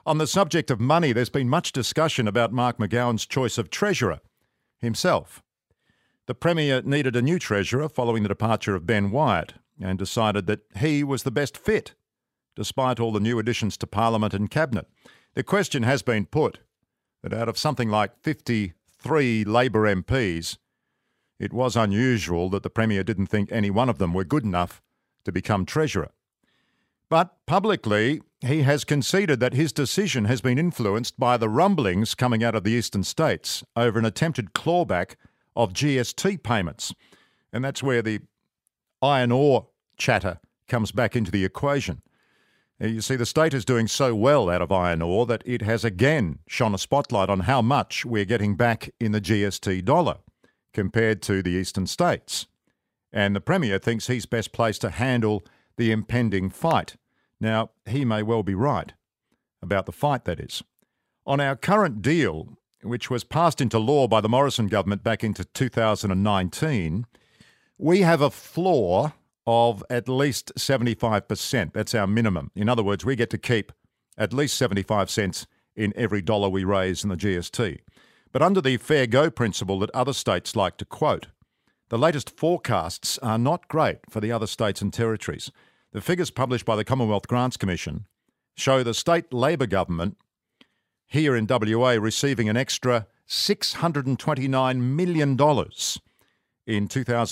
On the subject of money, there's been much discussion about Mark McGowan's choice of treasurer himself. The Premier needed a new treasurer following the departure of Ben Wyatt and decided that he was the best fit, despite all the new additions to Parliament and Cabinet. The question has been put that out of something like 53 Labor MPs, it was unusual that the Premier didn't think any one of them were good enough to become treasurer. But publicly, he has conceded that his decision has been influenced by the rumblings coming out of the eastern states over an attempted clawback of GST payments. And that's where the iron ore chatter comes back into the equation. You see, the state is doing so well out of iron ore that it has again shone a spotlight on how much we're getting back in the GST dollar compared to the eastern states. And the Premier thinks he's best placed to handle the impending fight. Now, he may well be right about the fight, that is. On our current deal, which was passed into law by the Morrison government back into 2019, we have a floor of at least 75%. That's our minimum. In other words, we get to keep at least 75 cents in every dollar we raise in the GST. But under the fair go principle that other states like to quote, the latest forecasts are not great for the other states and territories. The figures published by the Commonwealth Grants Commission show the state Labor government here in WA receiving an extra $629 million in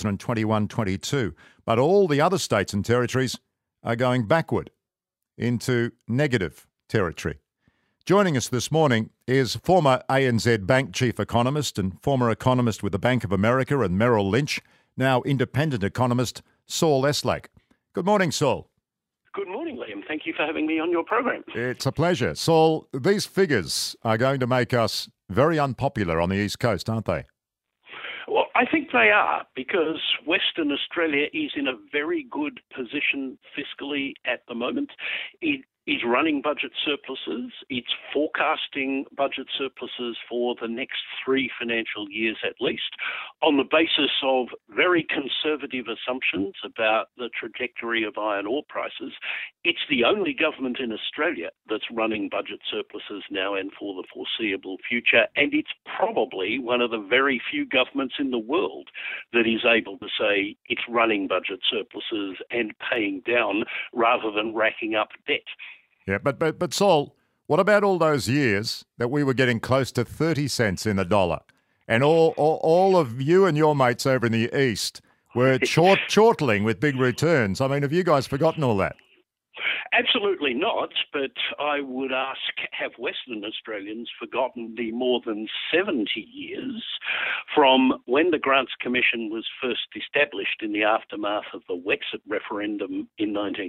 2021-22. But all the other states and territories are going backward into negative territory. Joining us this morning is former ANZ Bank Chief Economist and former economist with the Bank of America and Merrill Lynch, now independent economist, Saul Eslake. Good morning, Saul. Good morning, Liam. Thank you for having me on your program. It's a pleasure. Saul, these figures are going to make us very unpopular on the East Coast, aren't they? Well, I think they are, because Western Australia is in a very good position fiscally at the moment. It is running budget surpluses. It's forecasting budget surpluses for the next 3 financial years at least, on the basis of very conservative assumptions about the trajectory of iron ore prices. It's the only government in Australia that's running budget surpluses now and for the foreseeable future, and it's probably one of the very few governments in the world that is able to say it's running budget surpluses and paying down rather than racking up debt. Yeah, but Saul, what about all those years that we were getting close to 30 cents in the dollar, and all of you and your mates over in the East were chortling with big returns? I mean, have you guys forgotten all that? Absolutely not, but I would ask, have Western Australians forgotten the more than 70 years from when the Grants Commission was first established in the aftermath of the Wexit referendum in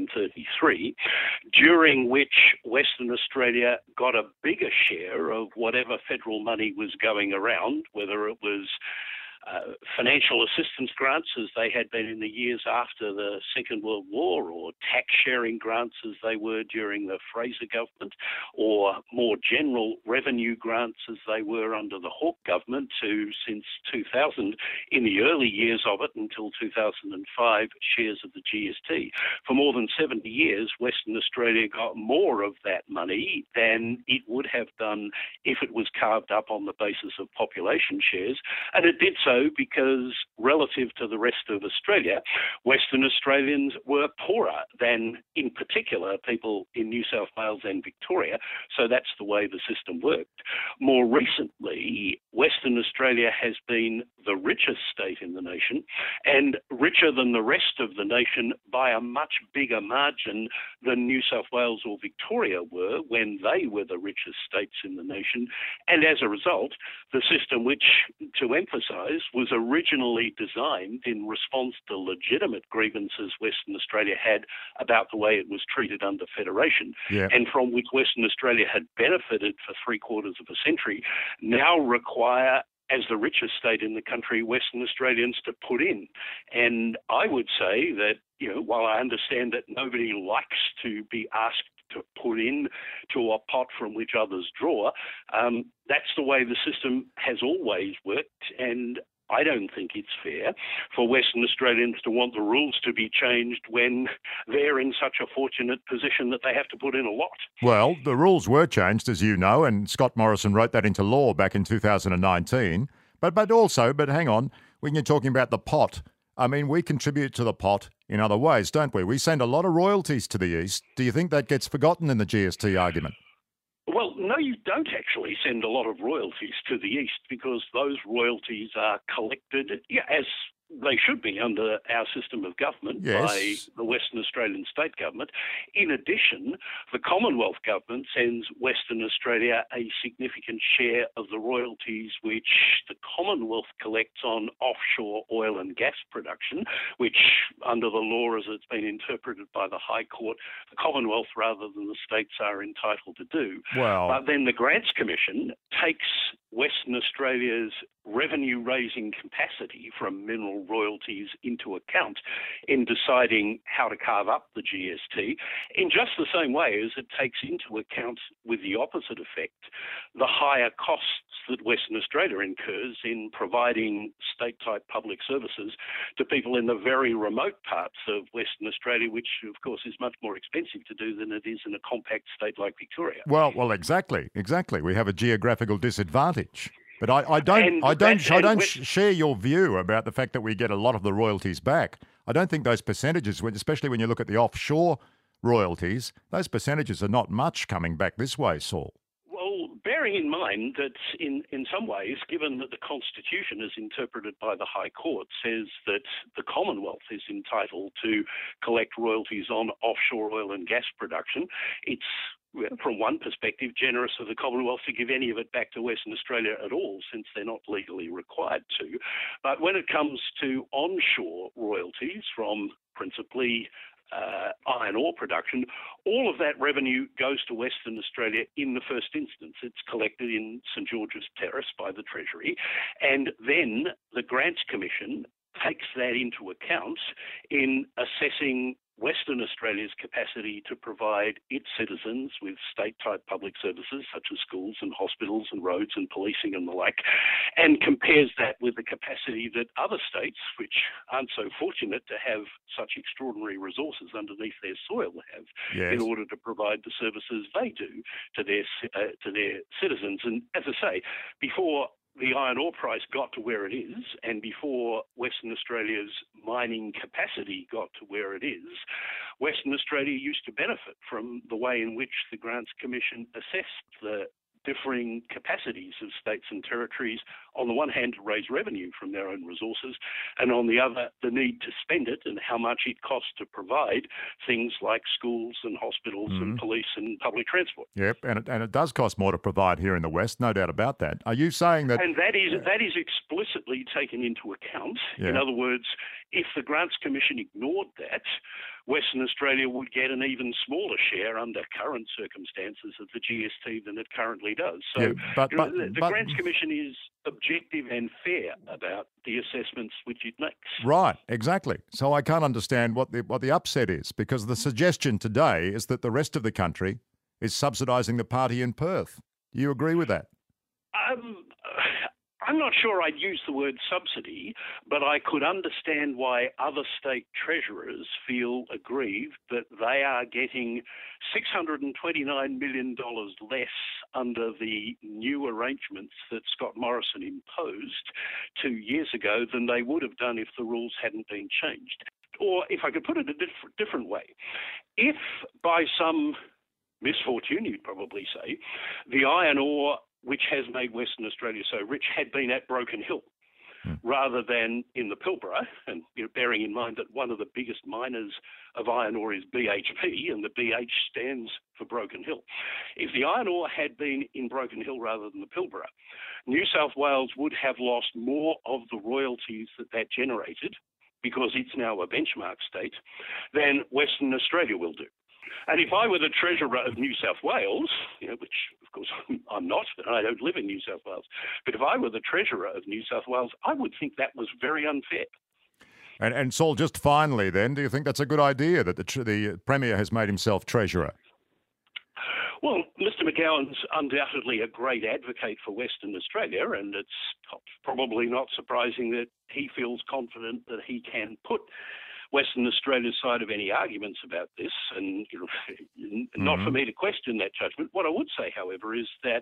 1933, during which Western Australia got a bigger share of whatever federal money was going around, whether it was financial assistance grants as they had been in the years after the Second World War, or tax sharing grants as they were during the Fraser government, or more general revenue grants as they were under the Hawke government, who since 2000, in the early years of it until 2005, shares of the GST. For more than 70 years, Western Australia got more of that money than it would have done if it was carved up on the basis of population shares, and it did so because relative to the rest of Australia, Western Australians were poorer than, in particular, people in New South Wales and Victoria. So that's the way the system worked. More recently, Western Australia has been the richest state in the nation, and richer than the rest of the nation by a much bigger margin than New South Wales or Victoria were when they were the richest states in the nation. And as a result, the system, which, to emphasise, was originally designed in response to legitimate grievances Western Australia had about the way it was treated under Federation, and from which Western Australia had benefited for 3/4 of a century, now require, as the richest state in the country, Western Australians to put in. And I would say that, while I understand that nobody likes to be asked to put in to a pot from which others draw, that's the way the system has always worked. And I don't think it's fair for Western Australians to want the rules to be changed when they're in such a fortunate position that they have to put in a lot. Well, the rules were changed, as you know, and Scott Morrison wrote that into law back in 2019. But hang on, when you're talking about the pot, I mean, we contribute to the pot in other ways, don't we? We send a lot of royalties to the east. Do you think that gets forgotten in the GST argument? Well, no, you don't actually send a lot of royalties to the east because those royalties are collected, as they should be under our system of government by the Western Australian state government. In addition, the Commonwealth government sends Western Australia a significant share of the royalties which the Commonwealth collects on offshore oil and gas production, which under the law as it's been interpreted by the High Court, the Commonwealth rather than the states are entitled to do. Well, but then the Grants Commission takes Western Australia's revenue-raising capacity from mineral royalties into account in deciding how to carve up the GST in just the same way as it takes into account, with the opposite effect, the higher costs that Western Australia incurs in providing state-type public services to people in the very remote parts of Western Australia, which, of course, is much more expensive to do than it is in a compact state like Victoria. Well, exactly. We have a geographical disadvantage. But I don't share your view about the fact that we get a lot of the royalties back. I don't think those percentages, especially when you look at the offshore royalties, those percentages are not much coming back this way, Saul. Well, bearing in mind that in some ways, given that the Constitution as interpreted by the High Court says that the Commonwealth is entitled to collect royalties on offshore oil and gas production, it's from one perspective, generous of the Commonwealth to give any of it back to Western Australia at all, since they're not legally required to. But when it comes to onshore royalties from principally iron ore production, all of that revenue goes to Western Australia in the first instance. It's collected in St George's Terrace by the Treasury, and then the Grants Commission takes that into account in assessing Western Australia's capacity to provide its citizens with state-type public services such as schools and hospitals and roads and policing and the like, and compares that with the capacity that other states, which aren't so fortunate to have such extraordinary resources underneath their soil, have in order to provide the services they do to their citizens. And as I say, before the iron ore price got to where it is, and before Western Australia's mining capacity got to where it is, Western Australia used to benefit from the way in which the Grants Commission assessed the differing capacities of states and territories, on the one hand to raise revenue from their own resources, and on the other the need to spend it and how much it costs to provide things like schools and hospitals and police and public transport. Yep, and it does cost more to provide here in the West, no doubt about that. Are you saying that... And that is explicitly taken into account. Yeah. In other words, if the Grants Commission ignored that, Western Australia would get an even smaller share under current circumstances of the GST than it currently does. So the Grants Commission is objective and fair about the assessments which it makes. Right, exactly. So I can't understand what the upset is, because the suggestion today is that the rest of the country is subsidising the party in Perth. Do you agree with that? I'm not sure I'd use the word subsidy, but I could understand why other state treasurers feel aggrieved that they are getting $629 million less under the new arrangements that Scott Morrison imposed 2 years ago than they would have done if the rules hadn't been changed. Or if I could put it a different way, if by some misfortune, you'd probably say, the iron ore which has made Western Australia so rich had been at Broken Hill rather than in the Pilbara, and bearing in mind that one of the biggest miners of iron ore is BHP, and the BH stands for Broken Hill. If the iron ore had been in Broken Hill rather than the Pilbara, New South Wales would have lost more of the royalties that generated, because it's now a benchmark state, than Western Australia will do. And if I were the Treasurer of New South Wales, which of course I'm not, and I don't live in New South Wales, but if I were the Treasurer of New South Wales, I would think that was very unfair. And Saul, just finally then, do you think that's a good idea that the Premier has made himself Treasurer? Well, Mr. McGowan's undoubtedly a great advocate for Western Australia, and it's probably not surprising that he feels confident that he can put Western Australia's side of any arguments about this, and not for me to question that judgment. What I would say, however, is that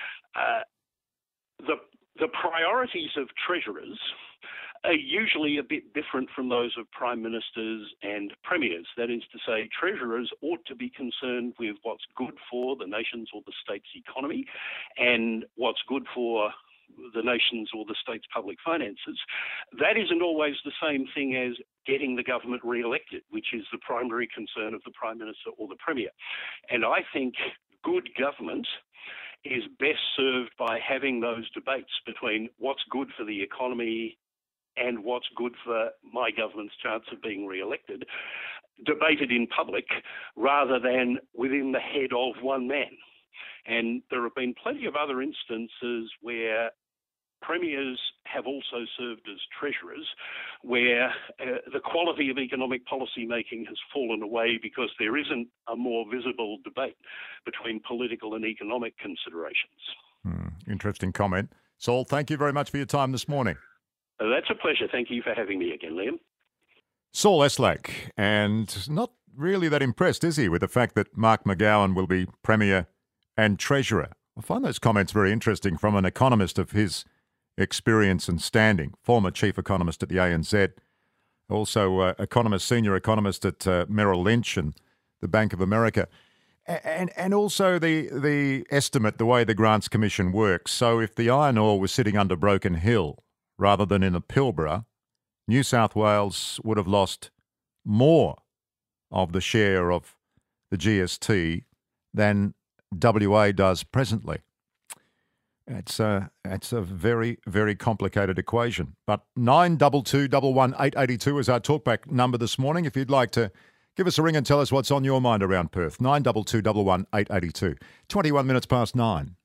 the priorities of treasurers are usually a bit different from those of prime ministers and premiers. That is to say, treasurers ought to be concerned with what's good for the nation's or the state's economy and what's good for the nation's or the state's public finances. That isn't always the same thing as getting the government re-elected, which is the primary concern of the prime minister or the premier. And I think good government is best served by having those debates between what's good for the economy and what's good for my government's chance of being re-elected, debated in public rather than within the head of one man. And there have been plenty of other instances where premiers have also served as treasurers, where the quality of economic policy making has fallen away because there isn't a more visible debate between political and economic considerations. Interesting comment. Saul, thank you very much for your time this morning. That's a pleasure. Thank you for having me again, Liam. Saul Eslak, and not really that impressed, is he, with the fact that Mark McGowan will be Premier and Treasurer? I find those comments very interesting from an economist of his experience and standing, former Chief Economist at the ANZ, also senior economist at Merrill Lynch and the Bank of America. And also the estimate, the way the Grants Commission works. So if the iron ore was sitting under Broken Hill rather than in the Pilbara, New South Wales would have lost more of the share of the GST than WA does presently. It's a very, very complicated equation. But 922 118 882 is our talkback number this morning. If you'd like to give us a ring and tell us what's on your mind around Perth, 922 118 882. 21 minutes past 9.